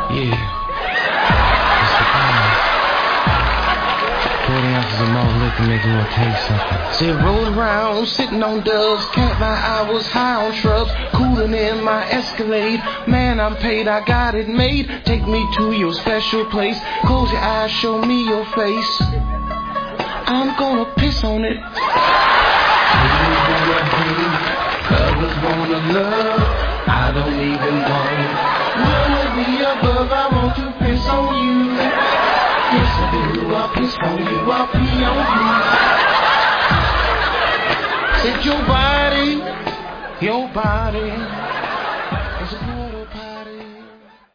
Yeah. It's the power. 40 ounces of malt liquor make you want to taste something. Said roll around, sitting on dubs. Can't lie, I was high on shrubs. Cooling in my Escalade. Man, I'm paid, I got it made. Take me to your special place. Close your eyes, show me your face. I'm gonna piss on it. Haters wanna hate, lovers wanna love. I don't even know. Wanna be above, I want to piss on you. Yes, I do, I'll piss on you, I'll pee on you. Said your body